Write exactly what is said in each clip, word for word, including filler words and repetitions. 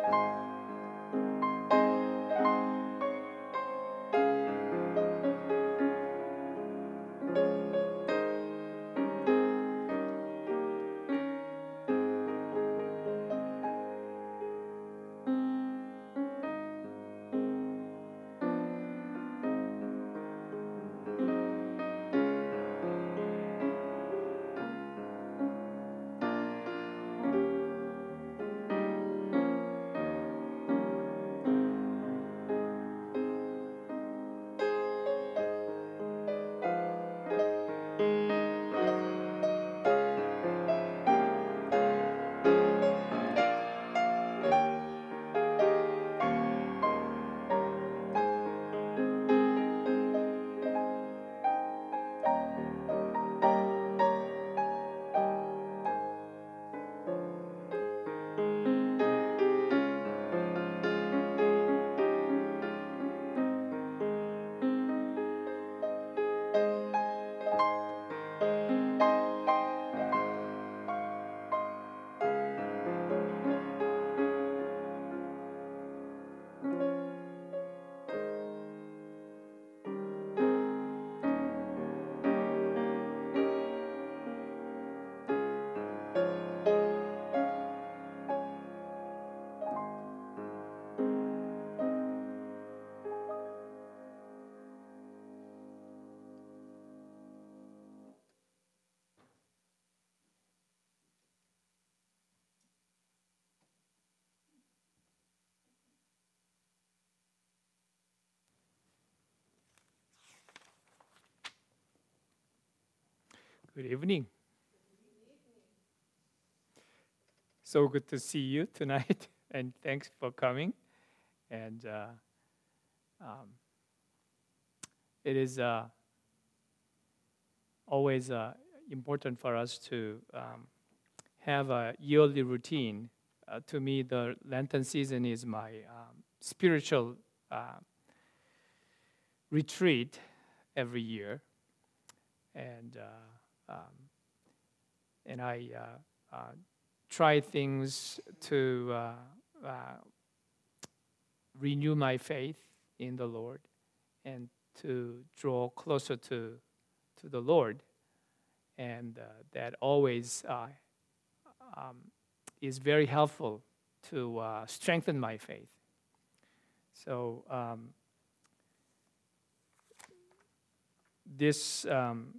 Good evening. So good to see you tonight, and thanks for coming. And uh, um, it is uh, always uh, important for us to um, have a yearly routine. Uh, to me, the Lenten season is my um, spiritual uh, retreat every year, and uh, um, and I uh, uh, try things to uh, uh, renew my faith in the Lord and to draw closer to to the Lord, and uh, that always uh, um, is very helpful to uh, strengthen my faith. So um, this um,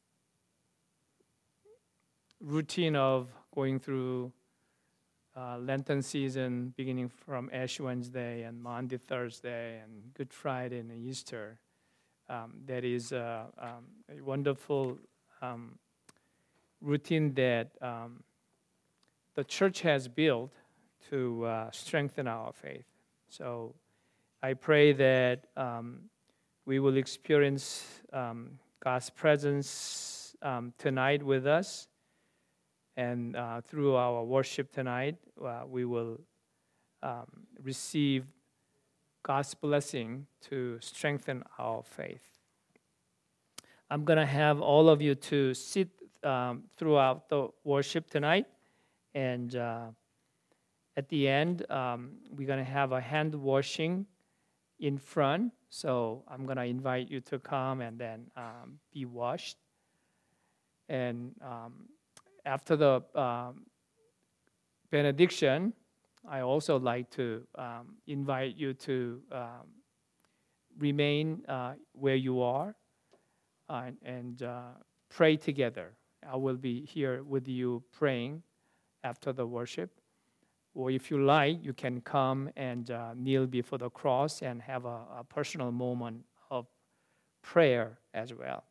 routine of going through uh, Lenten season, beginning from Ash Wednesday and Maundy Thursday and Good Friday and Easter, um, that is uh, um, a wonderful um, routine that um, the church has built to uh, strengthen our faith. So I pray that um, we will experience um, God's presence um, tonight with us. And uh, through our worship tonight, uh, we will um, receive God's blessing to strengthen our faith. I'm going to have all of you to sit um, throughout the worship tonight. And uh, at the end, um, we're going to have a hand washing in front. So I'm going to invite you to come and then um, be washed. And um, after the um, benediction, I also like to um, invite you to um, remain uh, where you are uh, and uh, pray together. I will be here with you praying after the worship. Or if you like, you can come and uh, kneel before the cross and have a, a personal moment of prayer as well.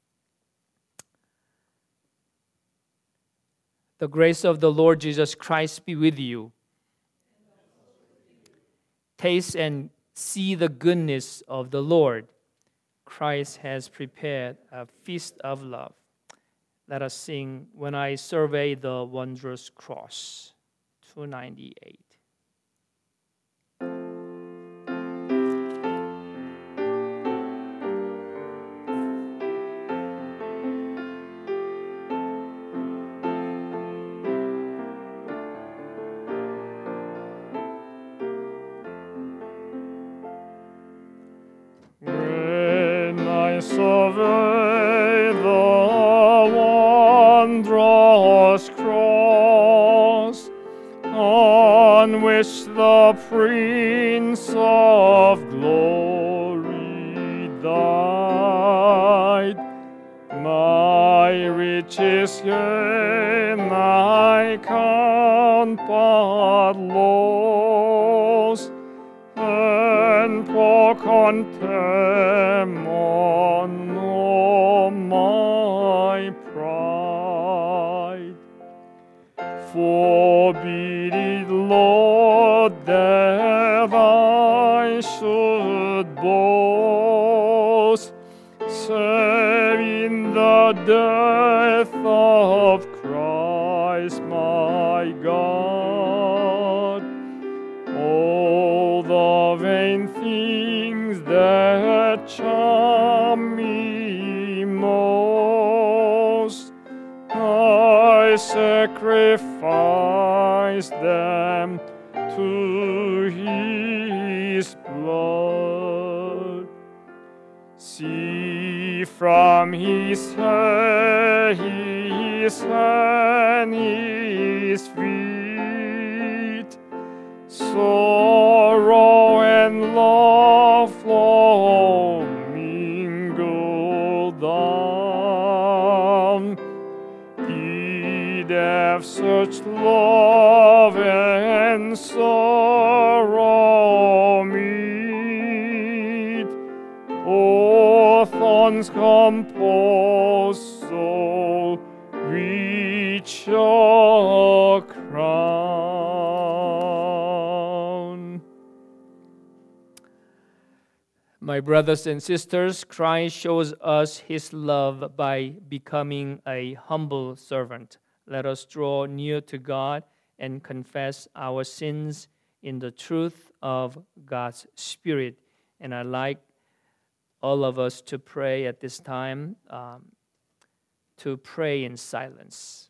The grace of the Lord Jesus Christ be with you. Taste and see the goodness of the Lord. Christ has prepared a feast of love. Let us sing When I Survey the Wondrous Cross, two ninety-eight. survey the wondrous cross on which the Prince of Glory died. My riches gain I count but loss, and pour contempt on all my pride. Forbid it, Lord, that I should boast, save in the death of Christ my God. All the vain things that charm me most, I sacrifice them to His blood. See from His hair, His hand, His feet, sorrow and love flow mingled down. Did have such love and sorrow meet, O thorns compose so rich a crown. My brothers and sisters, Christ shows us His love by becoming a humble servant. Let us draw near to God and confess our sins in the truth of God's Spirit. And I'd like all of us to pray at this time, um, to pray in silence.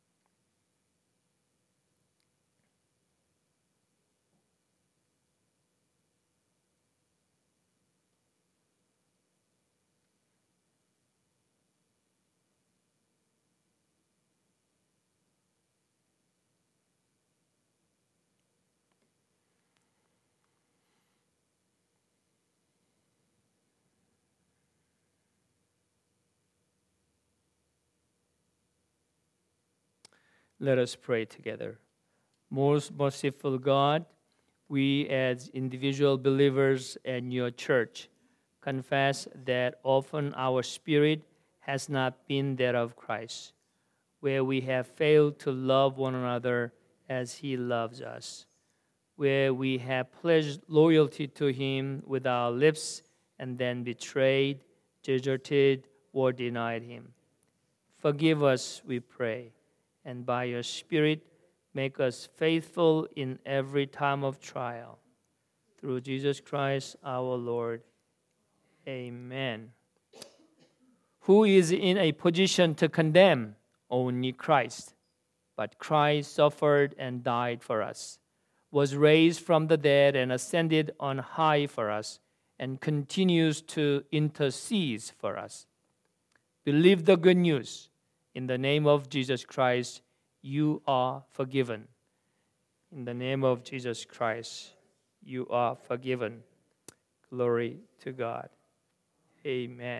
Let us pray together. Most merciful God, we as individual believers in your church confess that often our spirit has not been that of Christ, where we have failed to love one another as He loves us, where we have pledged loyalty to Him with our lips and then betrayed, deserted, or denied Him. Forgive us, we pray, and by your Spirit, make us faithful in every time of trial. Through Jesus Christ our Lord. Amen. Who is in a position to condemn? Only Christ. But Christ suffered and died for us, was raised from the dead and ascended on high for us, and continues to intercede for us. Believe the good news. In the name of Jesus Christ, you are forgiven. In the name of Jesus Christ, you are forgiven. Glory to God. Amen.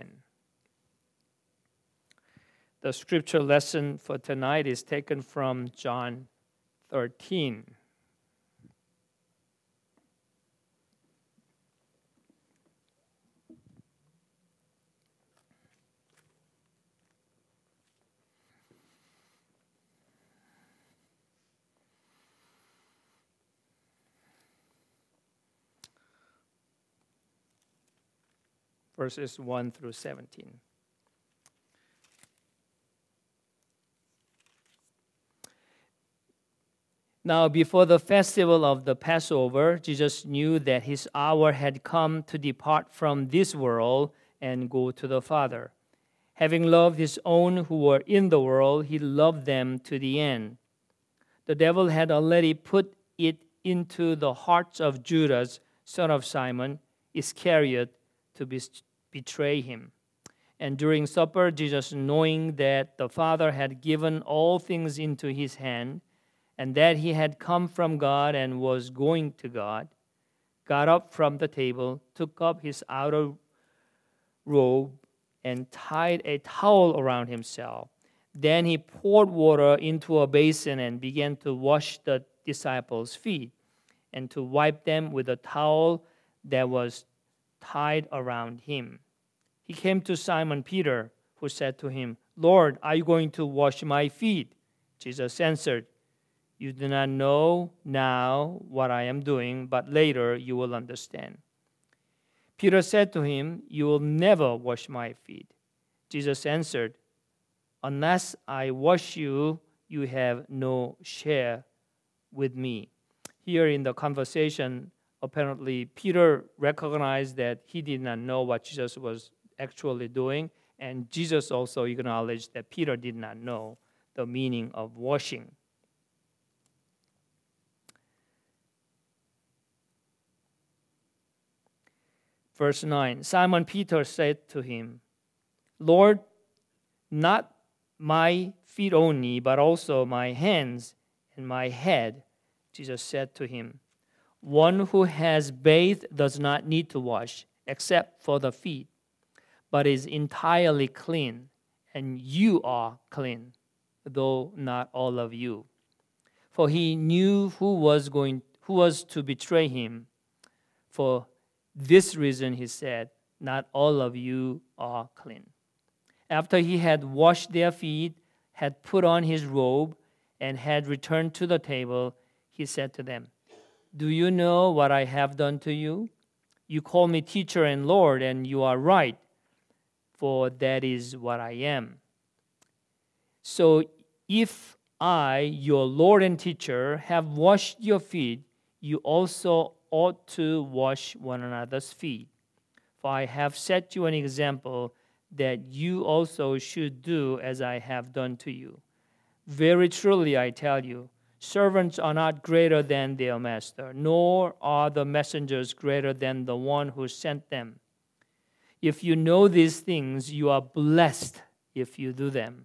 The scripture lesson for tonight is taken from John thirteen. Verses one through seventeen. Now, before the festival of the Passover, Jesus knew that His hour had come to depart from this world and go to the Father. Having loved His own who were in the world, He loved them to the end. The devil had already put it into the hearts of Judas, son of Simon Iscariot, to be betray Him. And during supper, Jesus, knowing that the Father had given all things into his hand, and that he had come from God and was going to God, got up from the table, took up his outer robe, and tied a towel around himself. Then he poured water into a basin and began to wash the disciples' feet and to wipe them with a towel that was tied around him. He came to Simon Peter, who said to him, "Lord, are you going to wash my feet?" Jesus answered, "You do not know now what I am doing, but later you will understand." Peter said to him, "You will never wash my feet." Jesus answered, "Unless I wash you, you have no share with me." Here in the conversation, apparently Peter recognized that he did not know what Jesus was actually doing, and Jesus also acknowledged that Peter did not know the meaning of washing. Verse nine, Simon Peter said to him, "Lord, not my feet only, but also my hands and my head." Jesus said to him, "One who has bathed does not need to wash, except for the feet, but is entirely clean, and you are clean, though not all of you." For he knew who was going, who was to betray him. For this reason he said, "Not all of you are clean." After he had washed their feet, had put on his robe, and had returned to the table, he said to them, "Do you know what I have done to you? You call me teacher and Lord, and you are right, for that is what I am. So if I, your Lord and teacher, have washed your feet, you also ought to wash one another's feet. For I have set you an example that you also should do as I have done to you. Very truly I tell you, servants are not greater than their master, nor are the messengers greater than the one who sent them. If you know these things, you are blessed if you do them.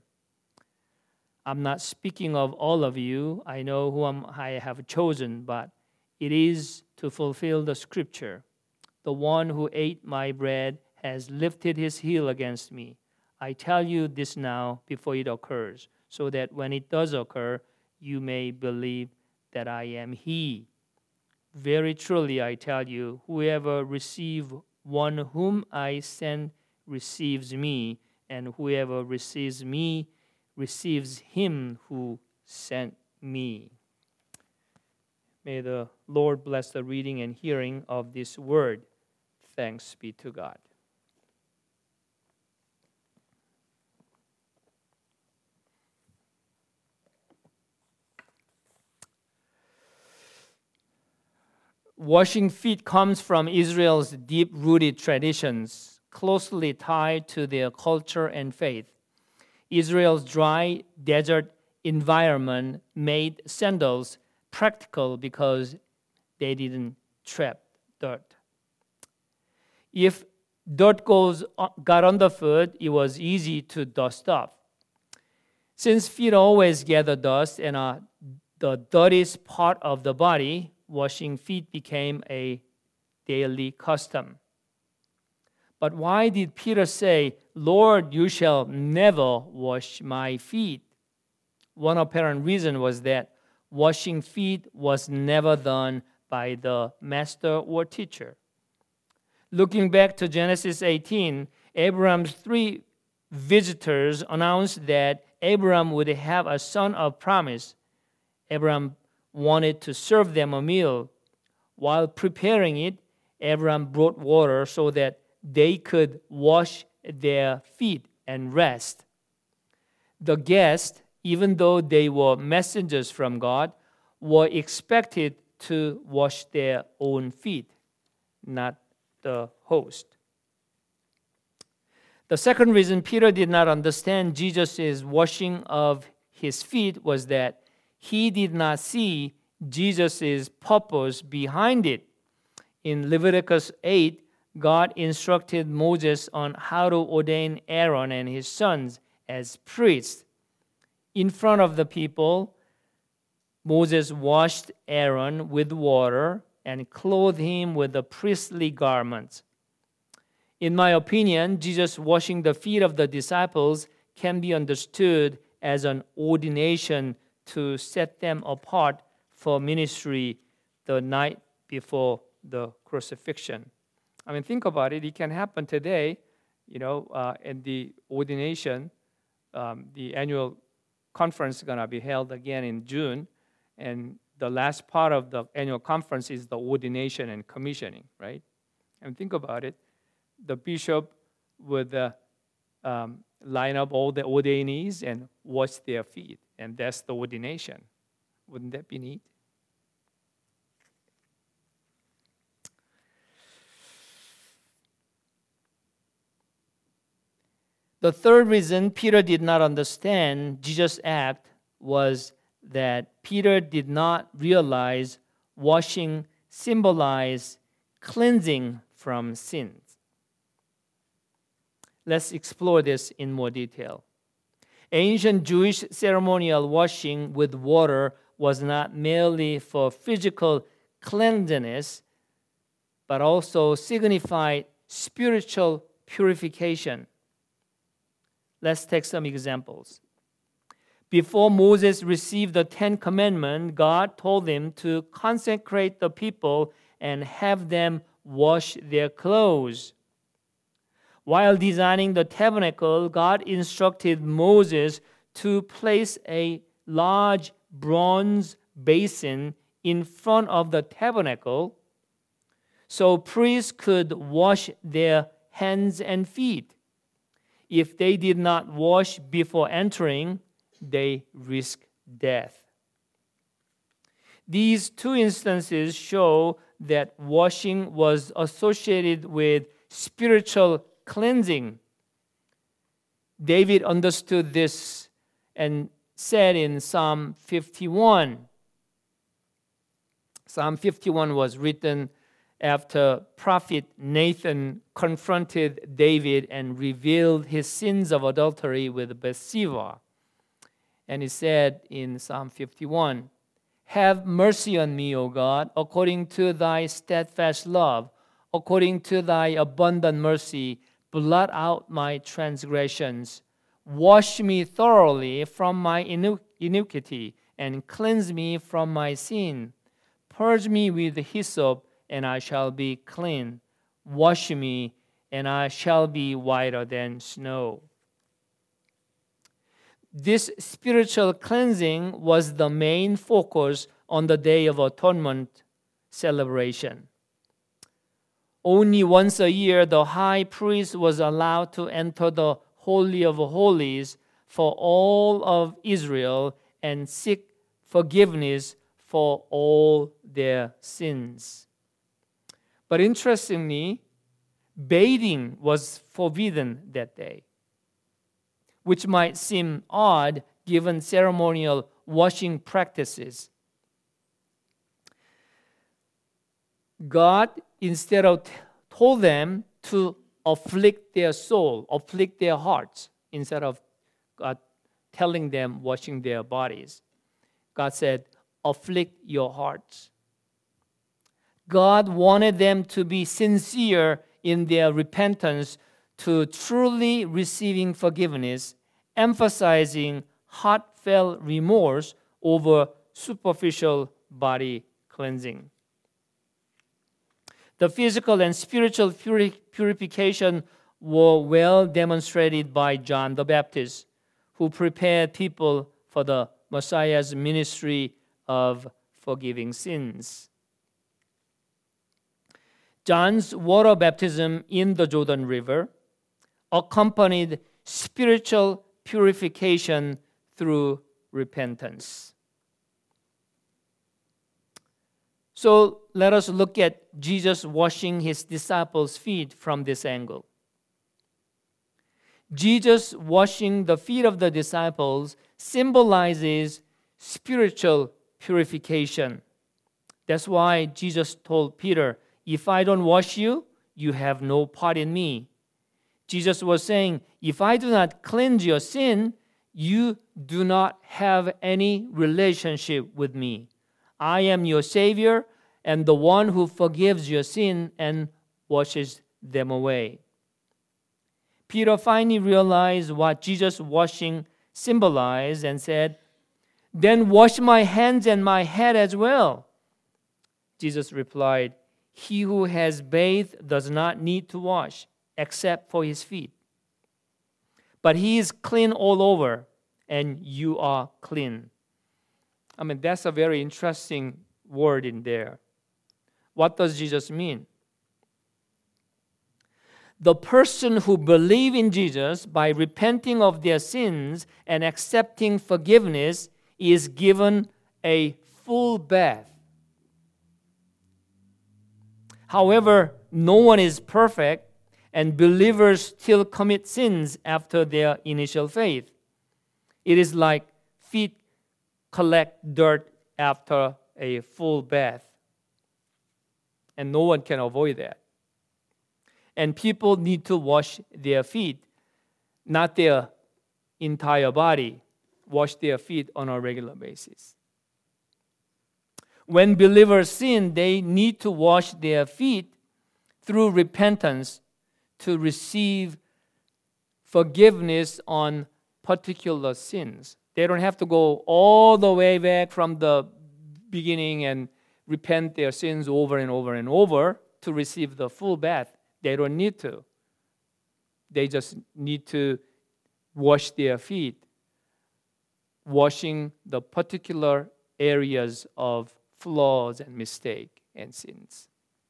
I'm not speaking of all of you. I know whom I have chosen, but it is to fulfill the scripture. The one who ate my bread has lifted his heel against me. I tell you this now before it occurs, so that when it does occur, you may believe that I am he. Very truly I tell you, whoever receives one whom I send receives me, and whoever receives me receives him who sent me." May the Lord bless the reading and hearing of this word. Thanks be to God. Washing feet comes from Israel's deep-rooted traditions, closely tied to their culture and faith. Israel's dry desert environment made sandals practical because they didn't trap dirt. If dirt goes, got on the foot, it was easy to dust off. Since feet always gather dust and are the dirtiest part of the body, washing feet became a daily custom. But why did Peter say, "Lord, you shall never wash my feet"? One apparent reason was that washing feet was never done by the master or teacher. Looking back to Genesis eighteen, Abraham's three visitors announced that Abraham would have a son of promise. Abraham wanted to serve them a meal. While preparing it, Abraham brought water so that they could wash their feet and rest. The guests, even though they were messengers from God, were expected to wash their own feet, not the host. The second reason Peter did not understand Jesus' washing of his feet was that he did not see Jesus' purpose behind it. In Leviticus eight, God instructed Moses on how to ordain Aaron and his sons as priests. In front of the people, Moses washed Aaron with water and clothed him with the priestly garments. In my opinion, Jesus washing the feet of the disciples can be understood as an ordination to set them apart for ministry the night before the crucifixion. I mean, think about it. It can happen today, you know, uh, in the ordination. Um, the annual conference is going to be held again in June. And the last part of the annual conference is the ordination and commissioning, right? And think about it. The bishop would uh, um, line up all the ordainees and wash their feet. And that's the ordination. Wouldn't that be neat? The third reason Peter did not understand Jesus' act was that Peter did not realize washing symbolized cleansing from sins. Let's explore this in more detail. Ancient Jewish ceremonial washing with water was not merely for physical cleanliness, but also signified spiritual purification. Let's take some examples. Before Moses received the Ten Commandments, God told him to consecrate the people and have them wash their clothes. While designing the tabernacle, God instructed Moses to place a large bronze basin in front of the tabernacle so priests could wash their hands and feet. If they did not wash before entering, they risked death. These two instances show that washing was associated with spiritual cleansing. David understood this and said in Psalm fifty-one. Psalm fifty-one was written after prophet Nathan confronted David and revealed his sins of adultery with Bathsheba. And he said in Psalm fifty-one, "Have mercy on me, O God, according to thy steadfast love, according to thy abundant mercy, blot out my transgressions. Wash me thoroughly from my iniquity and cleanse me from my sin. Purge me with hyssop, and I shall be clean. Wash me, and I shall be whiter than snow." This spiritual cleansing was the main focus on the Day of Atonement celebration. Only once a year, the high priest was allowed to enter the Holy of Holies for all of Israel and seek forgiveness for all their sins. But interestingly, bathing was forbidden that day, which might seem odd given ceremonial washing practices. God, instead of t- told them to afflict their soul, afflict their hearts, instead of God telling them washing their bodies. God said, afflict your hearts. God wanted them to be sincere in their repentance to truly receiving forgiveness, emphasizing heartfelt remorse over superficial body cleansing. The physical and spiritual puri- purification were well demonstrated by John the Baptist, who prepared people for the Messiah's ministry of forgiving sins. John's water baptism in the Jordan River accompanied spiritual purification through repentance. So let us look at Jesus washing his disciples' feet from this angle. Jesus washing the feet of the disciples symbolizes spiritual purification. That's why Jesus told Peter, "If I don't wash you, you have no part in me. Jesus was saying, if I do not cleanse your sin, you do not have any relationship with me. I am your Savior and the one who forgives your sin and washes them away. Peter finally realized what Jesus' washing symbolized and said, then wash my hands and my head as well. Jesus replied, he who has bathed does not need to wash except for his feet. But he is clean all over, and you are clean. I mean, that's a very interesting word in there. What does Jesus mean? The person who believes in Jesus by repenting of their sins and accepting forgiveness is given a full bath. However, no one is perfect, and believers still commit sins after their initial faith. It is like feet collect dirt after a full bath, and no one can avoid that. And people need to wash their feet, not their entire body. Wash their feet on a regular basis. When believers sin, they need to wash their feet through repentance to receive forgiveness on particular sins. They don't have to go all the way back from the beginning and repent their sins over and over and over to receive the full bath. They don't need to. They just need to wash their feet, washing the particular areas of flaws and mistake and sins.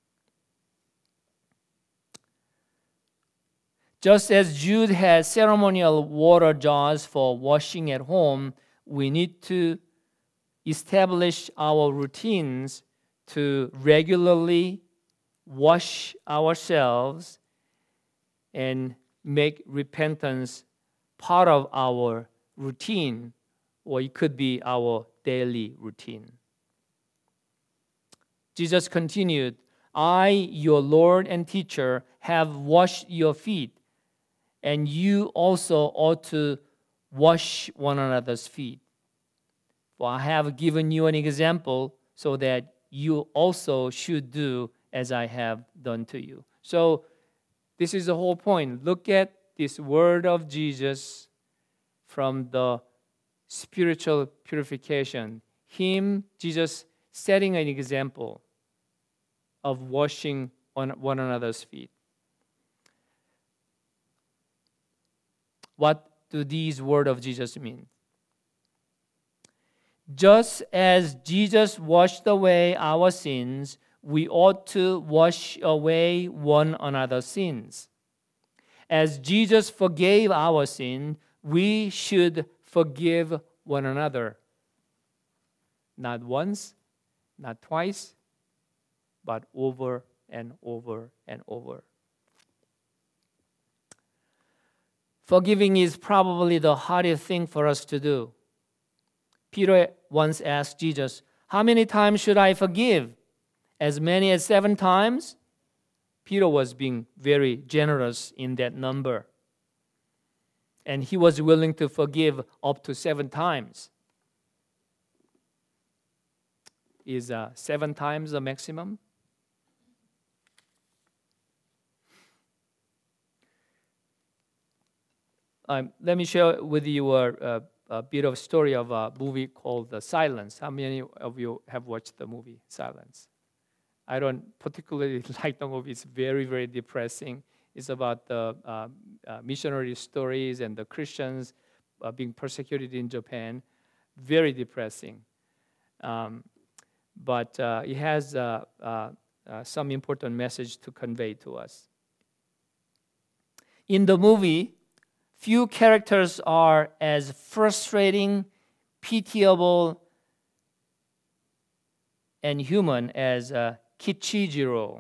Just as Jude has ceremonial water jars for washing at home, we need to establish our routines to regularly wash ourselves and make repentance part of our routine, or it could be our daily routine. Jesus continued, I, your Lord and teacher, have washed your feet, and you also ought to wash one another's feet. For I have given you an example so that you also should do as I have done to you. So this is the whole point. Look at this word of Jesus from the spiritual purification. Him, Jesus, setting an example of washing on one another's feet. What do these words of Jesus mean? Just as Jesus washed away our sins, we ought to wash away one another's sins. As Jesus forgave our sin, we should forgive one another. Not once, not twice, but over and over and over. Forgiving is probably the hardest thing for us to do. Peter once asked Jesus, how many times should I forgive? As many as seven times? Peter was being very generous in that number. And he was willing to forgive up to seven times. Is uh, seven times the maximum? Um, let me share with you a, a, a bit of a story of a movie called The Silence. How many of you have watched the movie Silence? I don't particularly like the movie. It's very, very depressing. It's about the uh, uh, missionary stories and the Christians uh, being persecuted in Japan. Very depressing. Um, but uh, it has uh, uh, uh, some important message to convey to us. In the movie, few characters are as frustrating, pitiable, and human as uh, Kichijiro.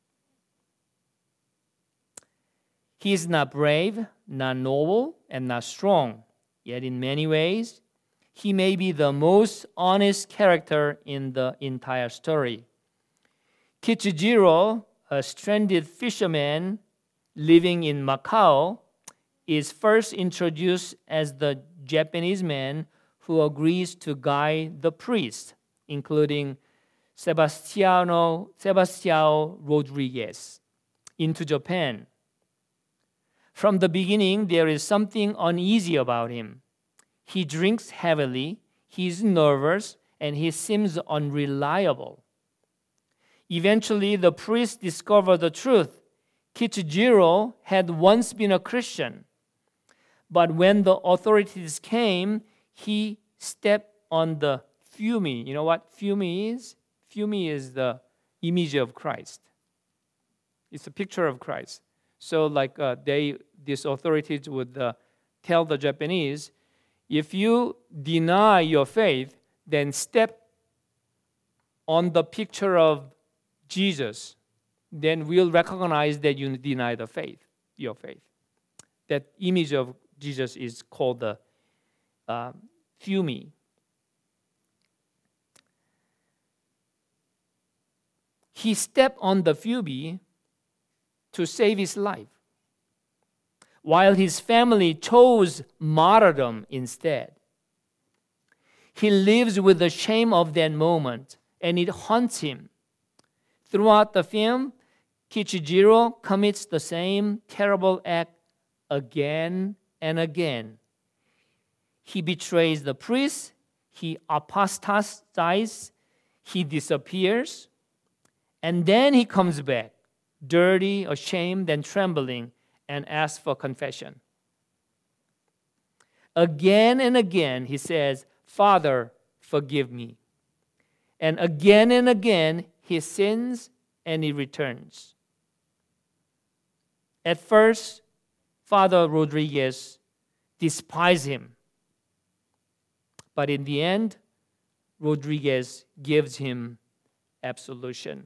He is not brave, not noble, and not strong. Yet in many ways, he may be the most honest character in the entire story. Kichijiro a stranded fisherman living in Macau, is first introduced as the Japanese man who agrees to guide the priest, including Sebastiano Sebastião Rodriguez, into Japan. From the beginning, there is something uneasy about him. He drinks heavily, he is nervous, and he seems unreliable. Eventually, the priest discovered the truth. Kichijiro had once been a Christian, but when the authorities came, he stepped on the fumi. You know what fumi is? Fumi is the image of Christ. It's a picture of Christ. So, like uh, they, these authorities would uh, tell the Japanese, if you deny your faith, then step on the picture of Jesus. Then we'll recognize that you deny the faith, your faith. That image of Jesus is called the uh, fumi. He stepped on the fumi to save his life, while his family chose martyrdom instead. He lives with the shame of that moment, and it haunts him. Throughout the film, Kichijiro commits the same terrible act again and again. He betrays the priest, he apostatizes, he disappears, and then he comes back, dirty, ashamed, and trembling, and asks for confession. Again and again, he says, "Father, forgive me." And again and again, he sins and he returns. At first, Father Rodriguez despised him. But in the end, Rodriguez gives him absolution.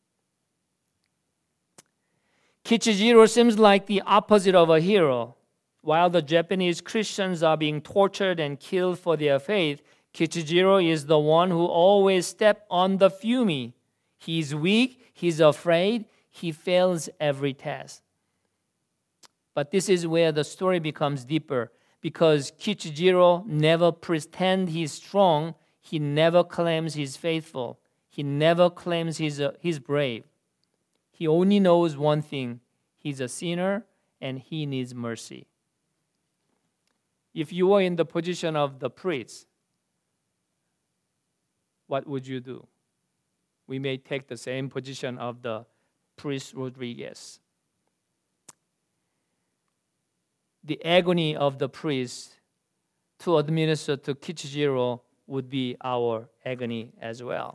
Kichijiro seems like the opposite of a hero. While the Japanese Christians are being tortured and killed for their faith, Kichijiro is the one who always steps on the fumi. He's weak, he's afraid, he fails every test. But this is where the story becomes deeper, because Kichijiro never pretends he's strong, he never claims he's faithful, he never claims he's, a, he's brave. He only knows one thing: he's a sinner and he needs mercy. If you were in the position of the priest, what would you do? We may take the same position of the priest Rodriguez. The agony of the priest to administer to Kichijiro would be our agony as well.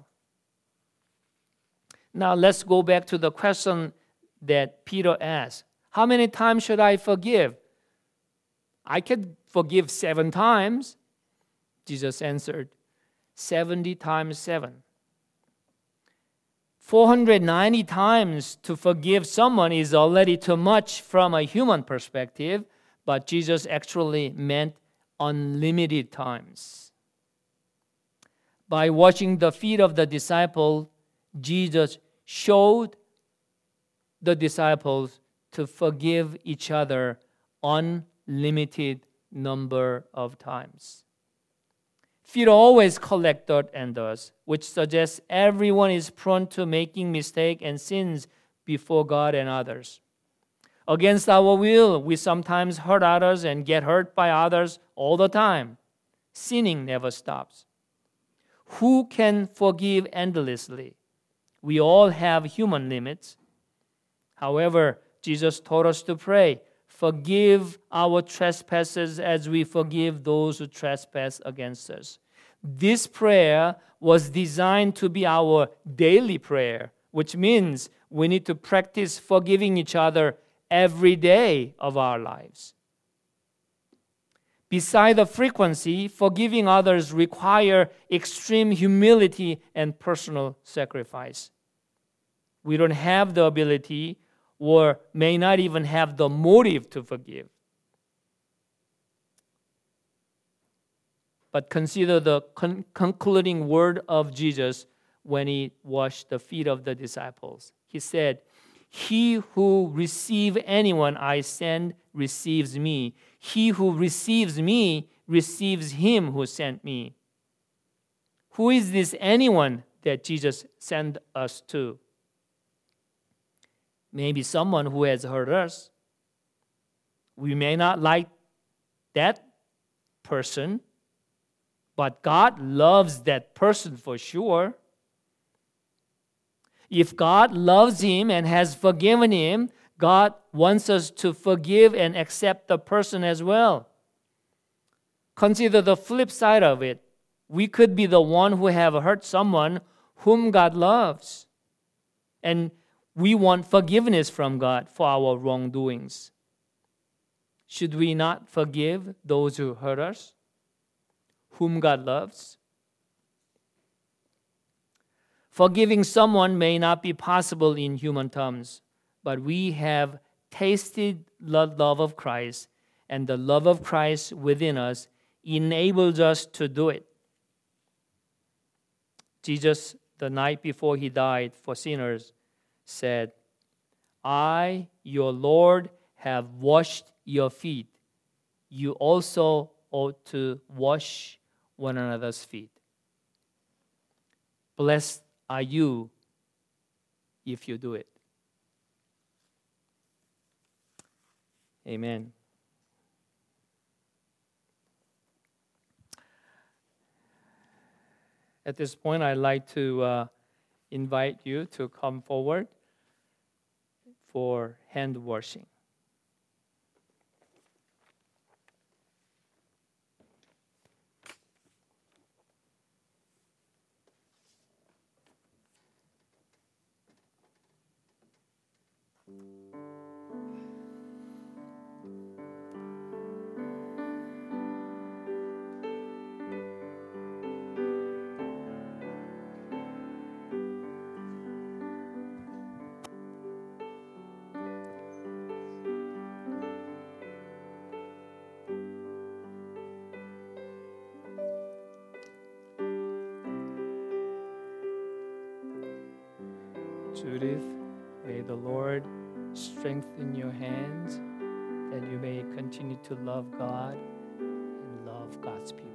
Now let's go back to the question that Peter asked. How many times should I forgive? I can forgive seven times. Jesus answered, seventy times seven. four hundred ninety times to forgive someone is already too much from a human perspective, but Jesus actually meant unlimited times. By washing the feet of the disciple, Jesus showed the disciples to forgive each other unlimited number of times. Feet always collect dirt and dust, which suggests everyone is prone to making mistakes and sins before God and others. Against our will, we sometimes hurt others and get hurt by others all the time. Sinning never stops. Who can forgive endlessly? We all have human limits. However, Jesus taught us to pray, "Forgive our trespasses as we forgive those who trespass against us." This prayer was designed to be our daily prayer, which means we need to practice forgiving each other every day of our lives. Beside the frequency, forgiving others require extreme humility and personal sacrifice. We don't have the ability or may not even have the motive to forgive. But consider the con- concluding word of Jesus when he washed the feet of the disciples. He said, He who receives anyone I send receives me. He who receives me receives him who sent me. Who is this anyone that Jesus sent us to? Maybe someone who has hurt us. We may not like that person, but God loves that person for sure. If God loves him and has forgiven him, God wants us to forgive and accept the person as well. Consider the flip side of it. We could be the one who have hurt someone whom God loves. And we want forgiveness from God for our wrongdoings. Should we not forgive those who hurt us, whom God loves? Forgiving someone may not be possible in human terms, but we have tasted the love of Christ, and the love of Christ within us enables us to do it. Jesus, the night before he died for sinners, said, I, your Lord, have washed your feet. You also ought to wash one another's feet. Blessed are you if you do it. Amen. At this point, I'd like to uh, invite you to come forward for hand washing. Judith, may the Lord strengthen your hands that you may continue to love God and love God's people.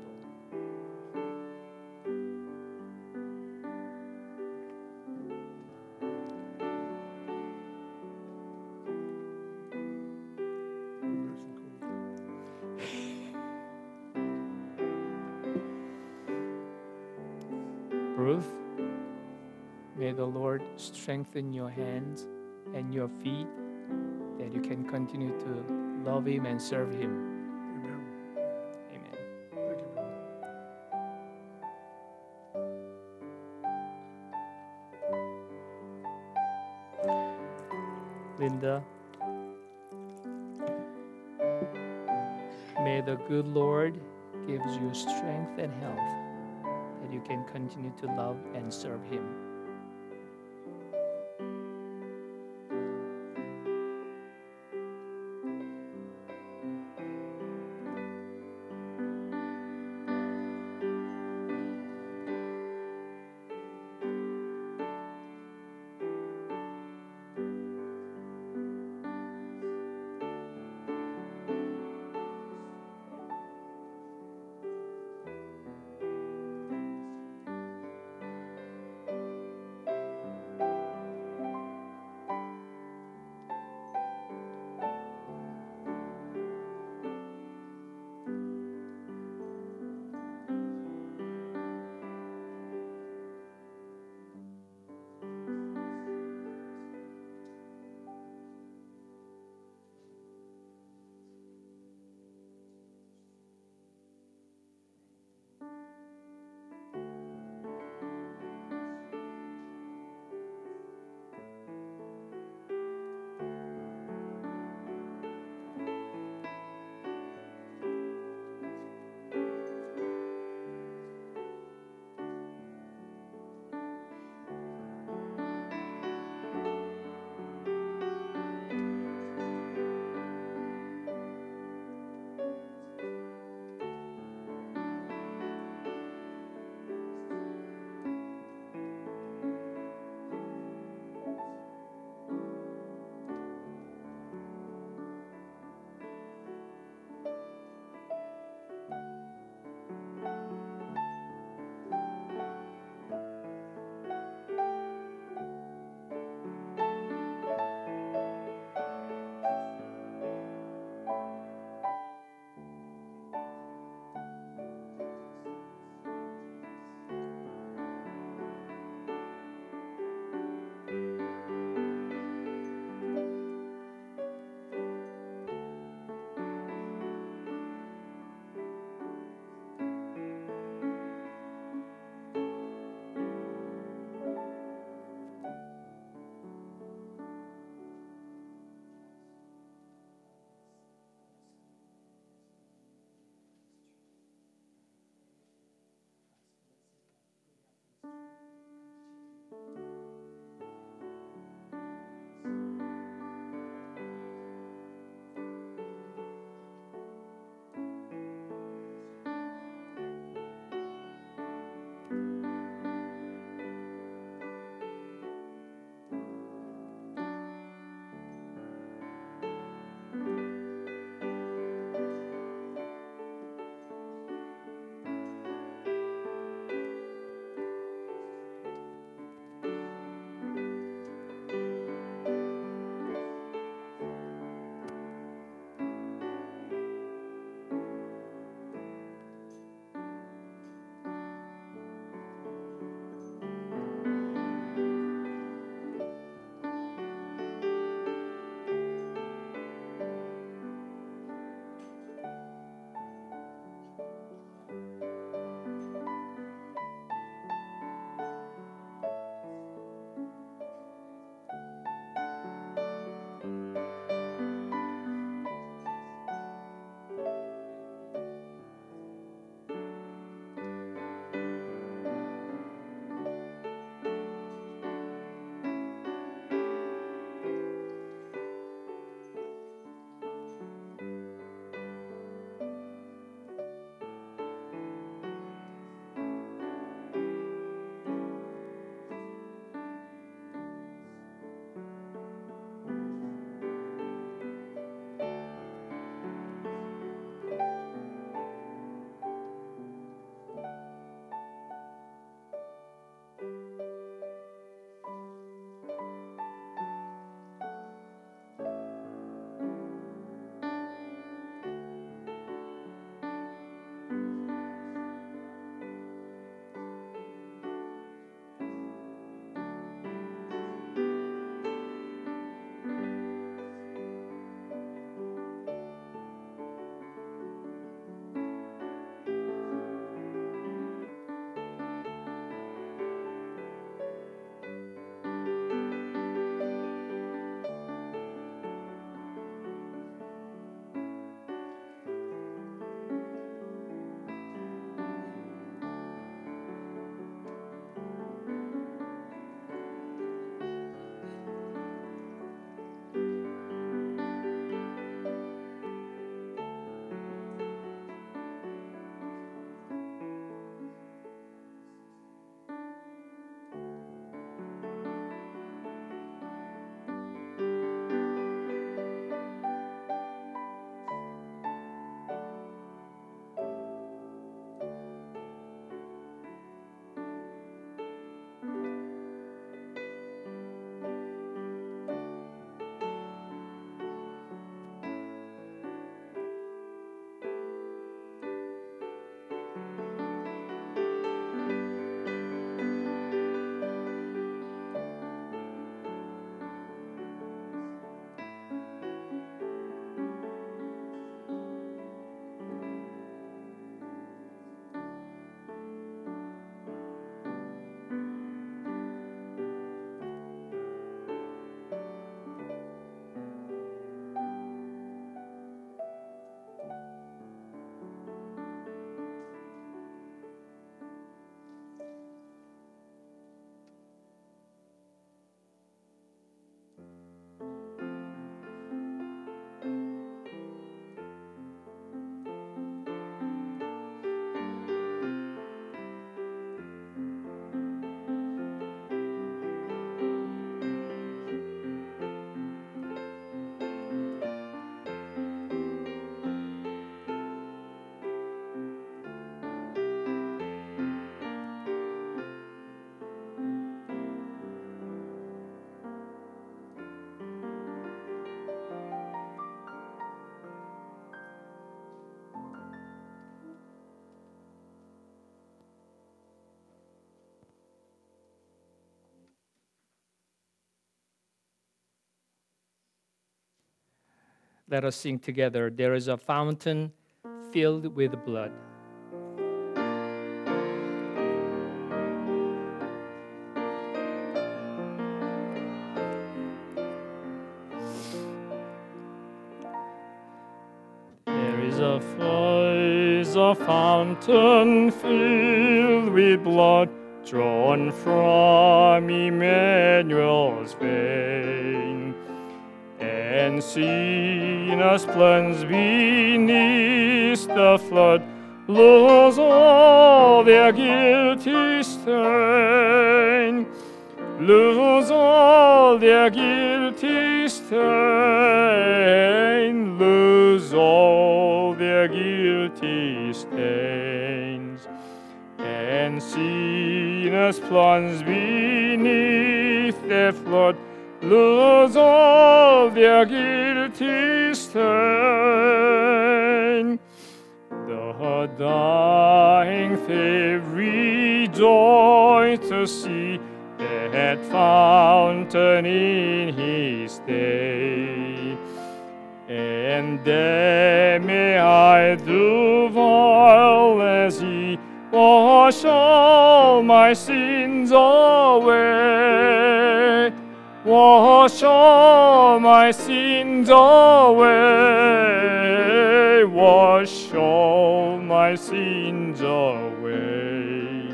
Ruth, may the Lord strengthen your hands and your feet that you can continue to love Him and serve Him. Amen. Amen. Thank you, brother. Linda, may the good Lord gives you strength and health that you can continue to love and serve Him. Let us sing together. There is a fountain filled with blood. There is a, is a fountain filled with blood, drawn from Emmanuel's vein, and sinners plunged beneath the flood lose all their guilty stain, lose all their guilty stain, lose all their guilty stains, and sinners plunged beneath the flood lose all their guilty stain. The dying thief rejoiced to see that fountain in his day, and there may I do vile as he wash all my sins away, wash all my sins away, wash all my sins away.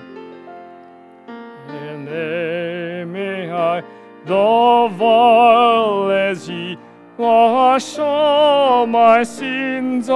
And there may I, the vile as he, wash all my sins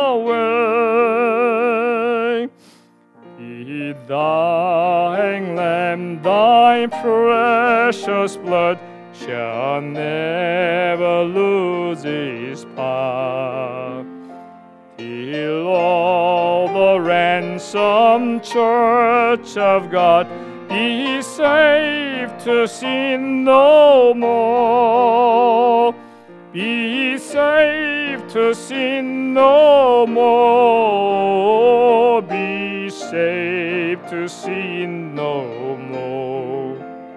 away. Be thine Lamb, thy precious blood shall never lose its power, till all the ransomed church of God be saved to sin no more, be saved to sin no more, be saved to sin no more.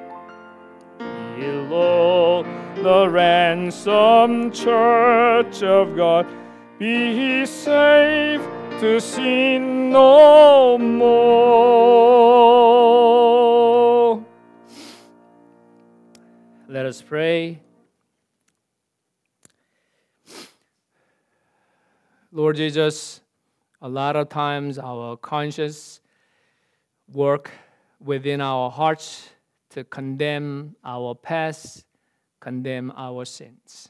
Till all the ransomed church of God be saved to sin no more. Let us pray. Lord Jesus, a lot of times our conscience work within our hearts to condemn our past, condemn our sins.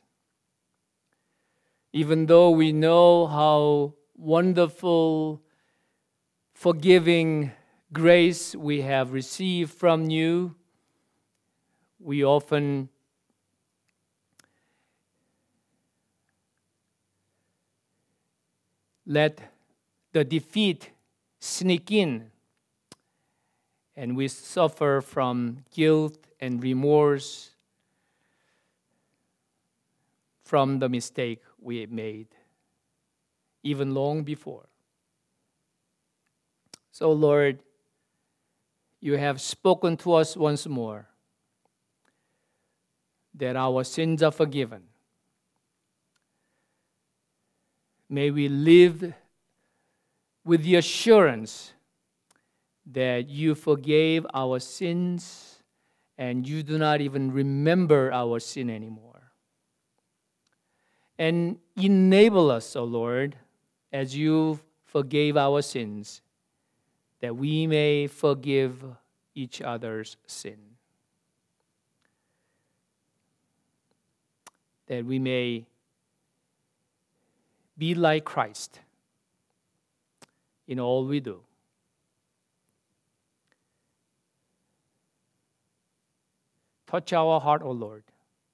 Even though we know how wonderful, forgiving grace we have received from you, we often let the defeat sneak in, and we suffer from guilt and remorse from the mistake we made, even long before. So, Lord, you have spoken to us once more that our sins are forgiven. May we live with the assurance that you forgave our sins and you do not even remember our sin anymore. And enable us, O Lord, as you forgave our sins, that we may forgive each other's sin. That we may be like Christ in all we do. Touch our heart, O Lord,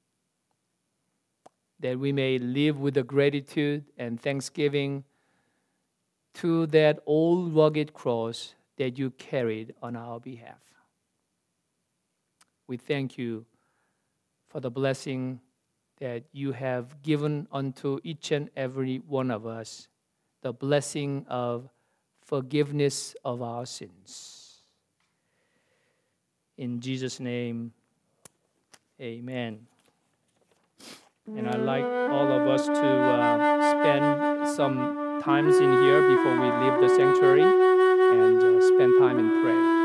that we may live with the gratitude and thanksgiving to that old rugged cross that you carried on our behalf. We thank you for the blessing that you have given unto each and every one of us, the blessing of forgiveness of our sins. In Jesus' name, amen. And I'd like all of us to uh, spend some times in here before we leave the sanctuary and uh, spend time in prayer.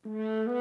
Amen.